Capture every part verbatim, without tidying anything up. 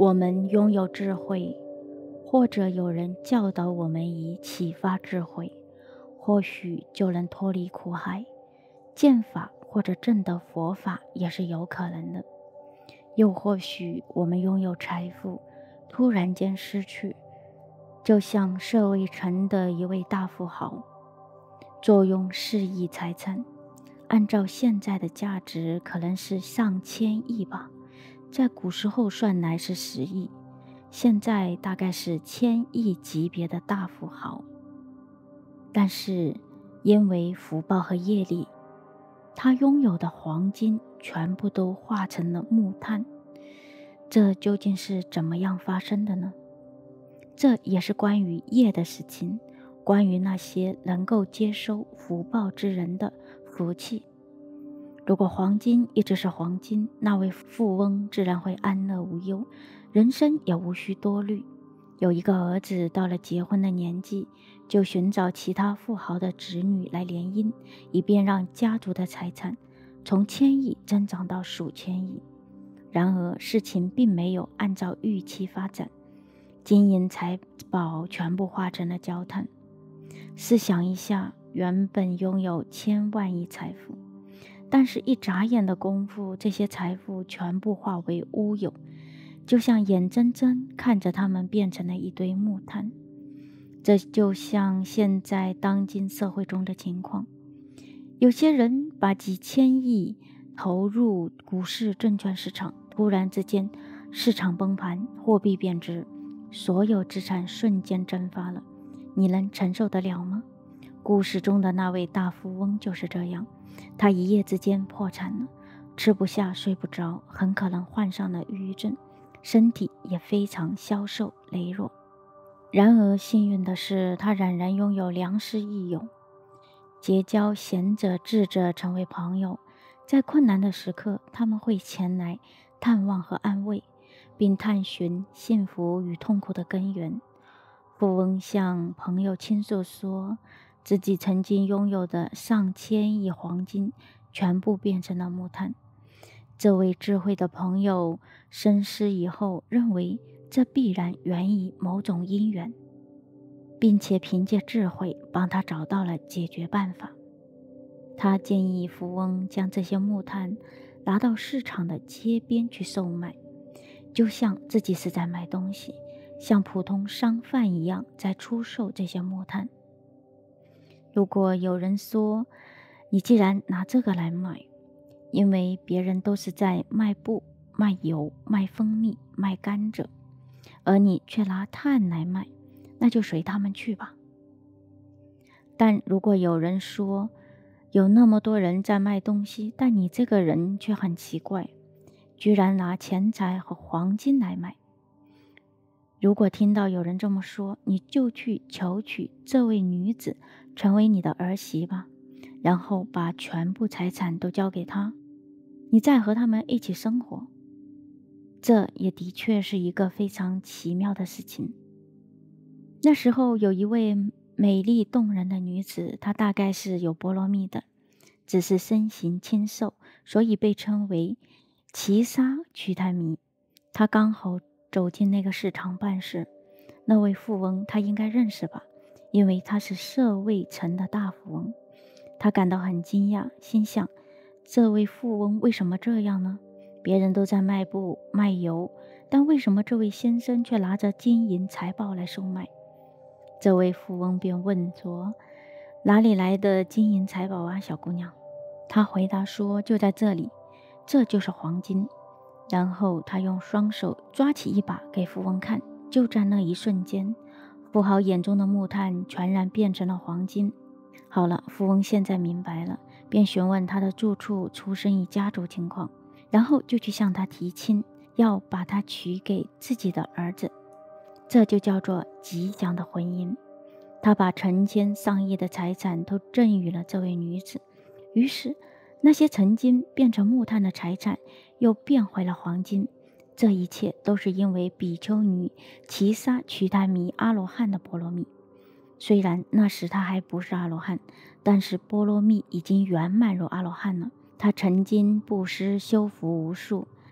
我们拥有智慧，或者有人教导我们以启发智慧，或许就能脱离苦海。剑法或者正的佛法也是有可能的。又或许我们拥有财富，突然间失去，就像舍卫城的一位大富豪，坐拥四亿财产，按照现在的价值可能是上千亿吧，在古时候算来是十亿，现在大概是千亿级别的大富豪。但是因为福报和业力，他拥有的黄金全部都化成了木炭。这究竟是怎么样发生的呢？这也是关于业的事情，关于那些能够接收福报之人的福气。如果黄金一直是黄金，那位富翁自然会安乐无忧，人生也无需多虑。有一个儿子到了结婚的年纪，就寻找其他富豪的子女来联姻，以便让家族的财产从千亿增长到数千亿。然而事情并没有按照预期发展，金银财宝全部化成了焦炭。试想一下，原本拥有千万亿财富，但是一眨眼的功夫，这些财富全部化为乌有，就像眼睁睁看着它们变成了一堆木炭。这就像现在当今社会中的情况，有些人把几千亿投入股市证券市场，突然之间市场崩盘，货币贬值，所有资产瞬间蒸发了，你能承受得了吗？故事中的那位大富翁就是这样，他一夜之间破产了，吃不下睡不着，很可能患上了抑郁症，身体也非常消瘦羸弱。然而幸运的是，他仍然拥有良师益友，结交贤者智者成为朋友，在困难的时刻，他们会前来探望和安慰，并探寻幸福与痛苦的根源。富翁向朋友倾诉说，自己曾经拥有的上千亿黄金全部变成了木炭。这位智慧的朋友深思以后，认为这必然源于某种因缘，并且凭借智慧帮他找到了解决办法。他建议富翁将这些木炭拿到市场的街边去售卖，就像自己是在卖东西，像普通商贩一样在出售这些木炭。如果有人说，你既然拿这个来卖，因为别人都是在卖布、卖油、卖蜂蜜、卖甘蔗，而你却拿炭来卖，那就随他们去吧。但如果有人说，有那么多人在卖东西，但你这个人却很奇怪，居然拿钱财和黄金来卖。如果听到有人这么说，你就去求娶这位女子成为你的儿媳吧，然后把全部财产都交给她，你再和他们一起生活。这也的确是一个非常奇妙的事情。那时候有一位美丽动人的女子，她大概是有波罗蜜的，只是身形清瘦，所以被称为奇沙瞿昙弥。她刚好走进那个市场办事，那位富翁他应该认识吧，因为他是舍卫城的大富翁。他感到很惊讶，心想，这位富翁为什么这样呢？别人都在卖布卖油，但为什么这位先生却拿着金银财宝来售卖？这位富翁便问说，哪里来的金银财宝啊，小姑娘？他回答说，就在这里，这就是黄金。然后他用双手抓起一把给富翁看，就在那一瞬间，富豪眼中的木炭全然变成了黄金。好了，富翁现在明白了，便询问他的住处、出身与家族情况，然后就去向他提亲，要把他娶给自己的儿子。这就叫做吉祥的婚姻。他把成千上亿的财产都赠予了这位女子，于是那些曾经变成木炭的财产又变回了黄金。这一切都是因为比丘尼奇沙瞿昙弥阿罗汉的波罗蜜。虽然那时他还不是阿罗汉，但是波罗蜜已经圆满如阿罗汉了。他曾经布施修福无数，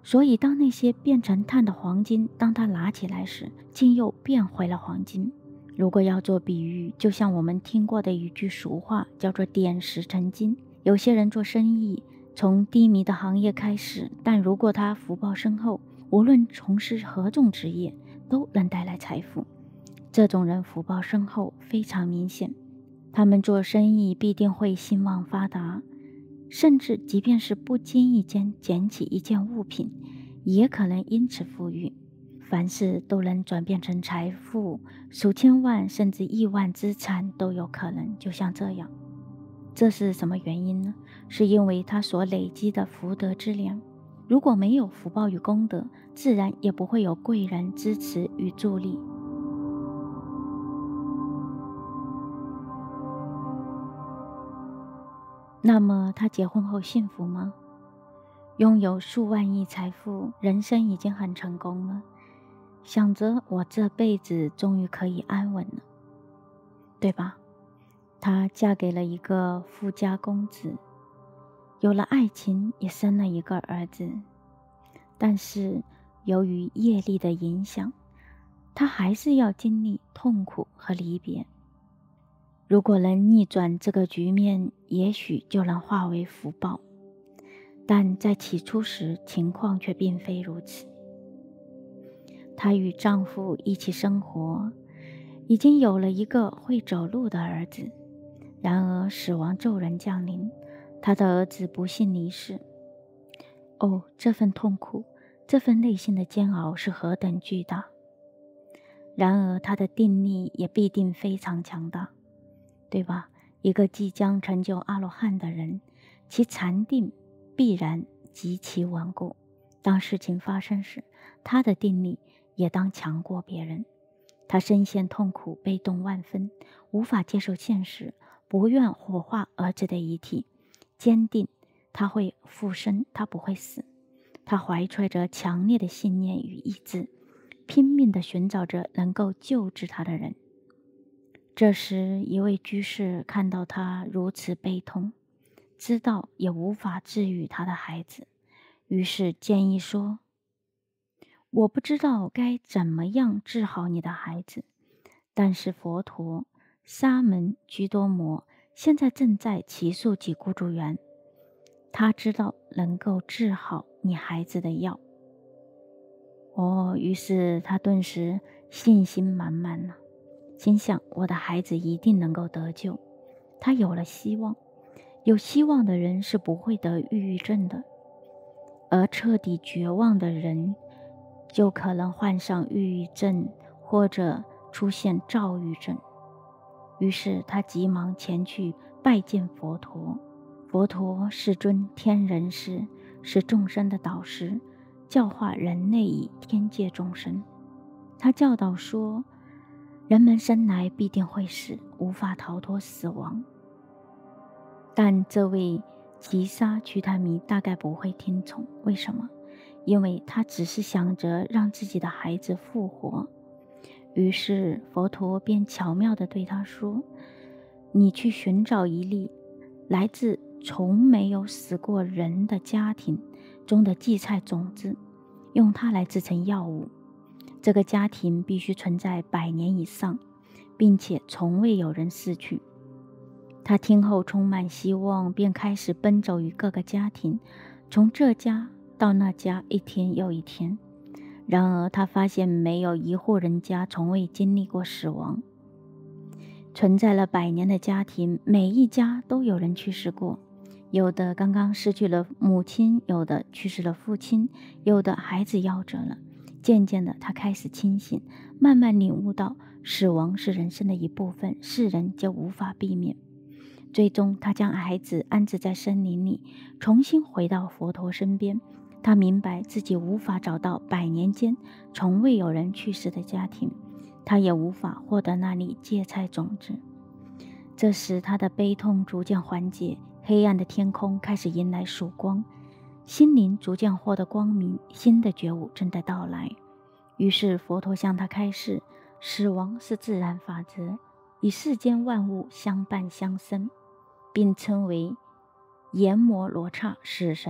所以当那些变成碳的黄金，当它拿起来时，竟又变回了黄金。如果要做比喻，就像我们听过的一句俗话，叫做点石成金。有些人做生意从低迷的行业开始，但如果他福报深厚，无论从事何种职业都能带来财富。这种人福报深厚非常明显，他们做生意必定会兴旺发达，甚至即便是不经意间捡起一件物品，也可能因此富裕。凡事都能转变成财富，数千万甚至亿万资产都有可能，就像这样。这是什么原因呢？是因为他所累积的福德之量。如果没有福报与功德，自然也不会有贵人支持与助力。那么他结婚后幸福吗？拥有数万亿财富，人生已经很成功了，想着我这辈子终于可以安稳了，对吧？她嫁给了一个富家公子，有了爱情，也生了一个儿子。但是由于业力的影响，她还是要经历痛苦和离别。如果能逆转这个局面，也许就能化为福报。但在起初时，情况却并非如此。她与丈夫一起生活，已经有了一个会走路的儿子。然而死亡骤然降临，她的儿子不幸离世。哦，这份痛苦，这份内心的煎熬是何等巨大！然而她的定力也必定非常强大，对吧？一个即将成就阿罗汉的人，其禅定必然极其顽固。当事情发生时，他的定力也当强过别人。他深陷痛苦，悲痛万分，无法接受现实，不愿火化儿子的遗体，坚定他会复生，他不会死。他怀揣着强烈的信念与意志，拼命地寻找着能够救治他的人。这时，一位居士看到他如此悲痛，知道也无法治愈他的孩子，于是建议说：我不知道该怎么样治好你的孩子，但是佛陀、沙门居多摩现在正在祇树给孤竹园，他知道能够治好你孩子的药。哦，于是他顿时信心满满了，心想我的孩子一定能够得救。他有了希望，有希望的人是不会得抑郁症的，而彻底绝望的人就可能患上抑郁症或者出现躁郁症。于是他急忙前去拜见佛陀。佛陀是尊天人师，是众生的导师，教化人类以天界众生。他教导说，人们生来必定会死，无法逃脱死亡。但这位吉沙瞿昙弥大概不会听从，为什么？因为他只是想着让自己的孩子复活。于是佛陀便巧妙地对他说，你去寻找一粒来自从没有死过人的家庭中的荠菜种子，用它来制成药物。这个家庭必须存在百年以上，并且从未有人逝去。他听后充满希望，便开始奔走于各个家庭，从这家到那家，一天又一天。然而他发现没有一户人家从未经历过死亡。存在了百年的家庭，每一家都有人去世过，有的刚刚失去了母亲，有的去世了父亲，有的孩子夭折了。渐渐的，他开始清醒，慢慢领悟到死亡是人生的一部分，世人就无法避免。最终他将孩子安置在森林里，重新回到佛陀身边。他明白自己无法找到百年间从未有人去世的家庭，他也无法获得那粒芥菜种子。这时他的悲痛逐渐缓解，黑暗的天空开始迎来曙光，心灵逐渐获得光明，新的觉悟正在到来。于是佛陀向他开示，死亡是自然法则，与世间万物相伴相生，并称为阎摩罗刹死神。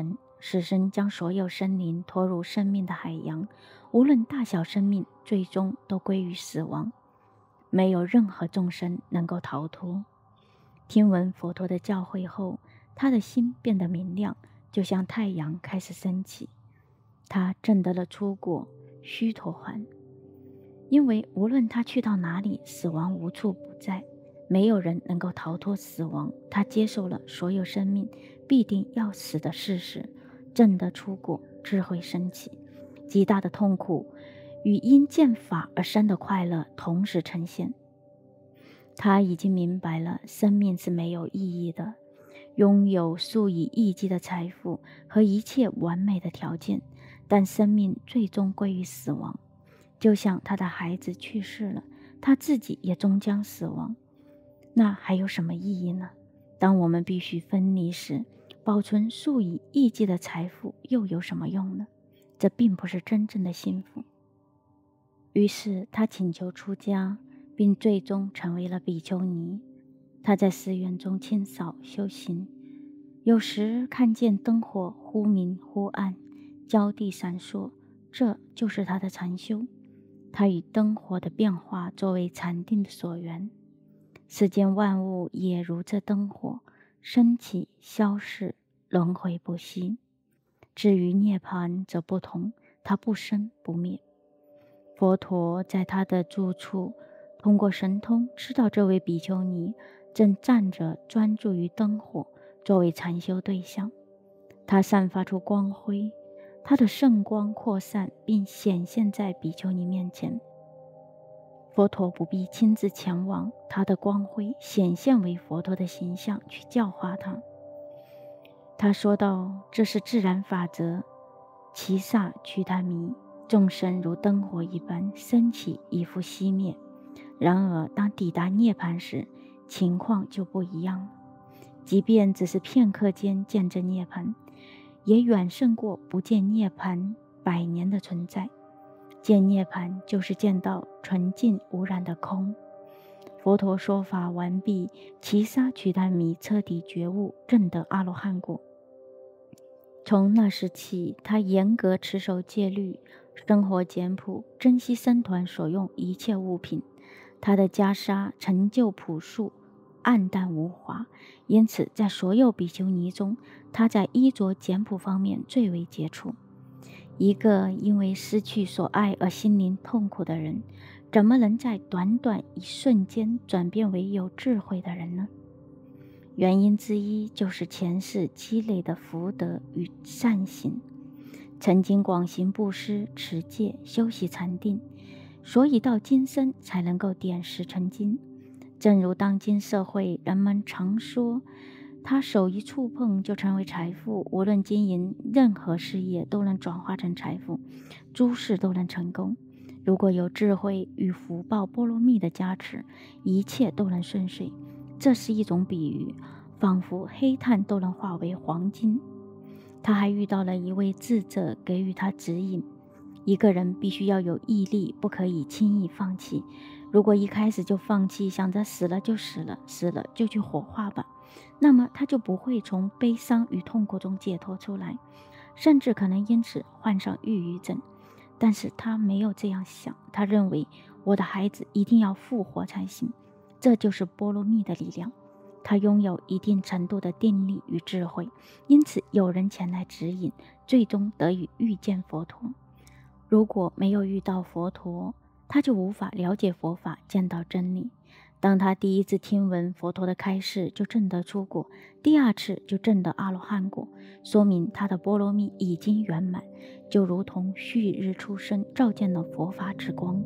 死神将所有生灵拖入生命的海洋，无论大小生命，最终都归于死亡，没有任何众生能够逃脱。听闻佛陀的教诲后，他的心变得明亮，就像太阳开始升起。他证得了出果须陀洹，因为无论他去到哪里，死亡无处不在，没有人能够逃脱死亡。他接受了所有生命必定要死的事实，证得出果，智慧升起，极大的痛苦与因见法而生的快乐同时呈现。他已经明白了生命是没有意义的，拥有数以亿计的财富和一切完美的条件，但生命最终归于死亡。就像他的孩子去世了，他自己也终将死亡，那还有什么意义呢？当我们必须分离时，保存数以亿计的财富又有什么用呢？这并不是真正的幸福。于是他请求出家，并最终成为了比丘尼。他在寺院中清扫修行，有时看见灯火忽明忽暗，焦地闪烁，这就是他的禅修。他以灯火的变化作为禅定的所缘。世间万物也如这灯火，升起消逝，轮回不息。至于涅槃则不同，它不生不灭。佛陀在他的住处通过神通知道这位比丘尼正站着专注于灯火作为禅修对象。他散发出光辉，他的圣光扩散并显现在比丘尼面前。佛陀不必亲自前往，他的光辉显现为佛陀的形象去教化他。他说道：这是自然法则，其萨瞿昙弥，众生如灯火一般升起以复熄灭。然而当抵达涅槃时，情况就不一样了。即便只是片刻间见证涅槃，也远胜过不见涅槃百年的存在。见涅槃就是见到纯净无染的空。佛陀说法完毕，其萨瞿昙弥彻底觉悟，证得阿罗汉果。从那时起，他严格持守戒律，生活简朴，珍惜僧团所用一切物品。他的袈裟陈旧朴素，暗淡无华，因此在所有比丘尼中，他在衣着简朴方面最为杰出。一个因为失去所爱而心灵痛苦的人，怎么能在短短一瞬间转变为有智慧的人呢？原因之一就是前世积累的福德与善行，曾经广行布施、持戒、修习禅定，所以到今生才能够点石成金。正如当今社会人们常说，他手一触碰就成为财富，无论经营任何事业都能转化成财富，诸事都能成功。如果有智慧与福报波罗蜜的加持，一切都能顺遂。这是一种比喻，仿佛黑炭都能化为黄金。他还遇到了一位智者给予他指引，一个人必须要有毅力，不可以轻易放弃。如果一开始就放弃，想着死了就死了，死了就去火化吧，那么他就不会从悲伤与痛苦中解脱出来，甚至可能因此患上抑郁症。但是他没有这样想，他认为我的孩子一定要复活才行，这就是波罗蜜的力量。他拥有一定程度的定力与智慧，因此有人前来指引，最终得以遇见佛陀。如果没有遇到佛陀，他就无法了解佛法，见到真理。当他第一次听闻佛陀的开示，就证得出果，第二次就证得阿罗汉果，说明他的波罗蜜已经圆满，就如同旭日初升，照见了佛法之光。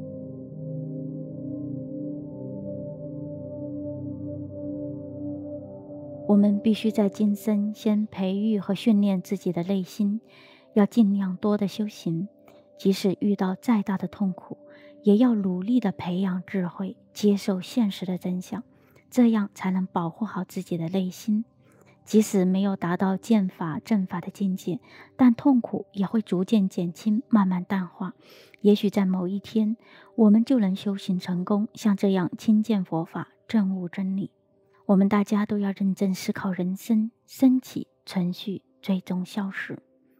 我们必须在今生先培育和训练自己的内心，要尽量多的修行，即使遇到再大的痛苦，也要努力的培养智慧，接受现实的真相，这样才能保护好自己的内心。即使没有达到见法正法的境界，但痛苦也会逐渐减轻，慢慢淡化。也许在某一天，我们就能修行成功，像这样亲见佛法，证悟真理。我们大家都要认真思考人生，升起、存续，最终消失。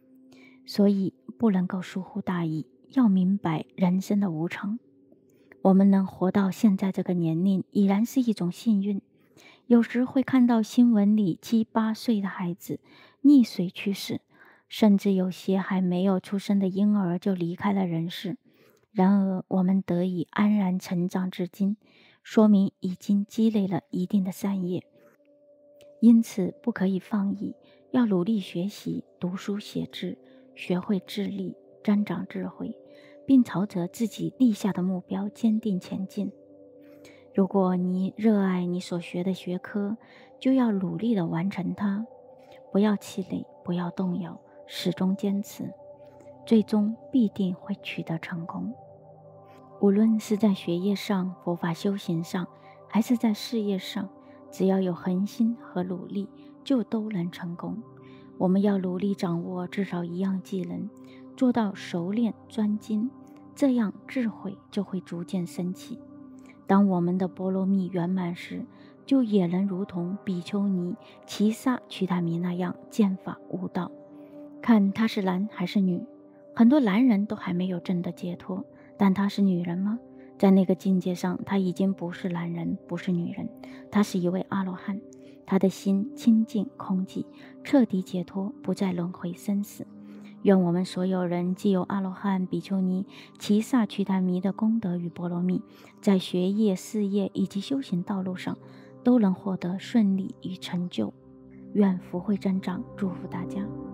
所以不能够疏忽大意，要明白人生的无常。我们能活到现在这个年龄，已然是一种幸运。有时会看到新闻里七八岁的孩子溺水去世，甚至有些还没有出生的婴儿就离开了人世。然而我们得以安然成长至今，说明已经积累了一定的善业。因此不可以放逸，要努力学习，读书写字，学会智力，增长智慧，并朝着自己立下的目标坚定前进。如果你热爱你所学的学科，就要努力地完成它，不要气馁，不要动摇，始终坚持，最终必定会取得成功。无论是在学业上、佛法修行上，还是在事业上，只要有恒心和努力，就都能成功。我们要努力掌握至少一样技能，做到熟练专精，这样智慧就会逐渐升起。当我们的波罗蜜圆满时，就也能如同比丘尼齐沙瞿达弥那样见法悟道。看他是男还是女，很多男人都还没有证得解脱，但他是女人吗？在那个境界上，他已经不是男人，不是女人，他是一位阿罗汉。他的心清净空寂，彻底解脱，不再轮回生死。愿我们所有人既有阿罗汉、比丘尼、齐萨瞿达弥的功德与波罗蜜，在学业、事业以及修行道路上都能获得顺利与成就。愿福慧增长，祝福大家。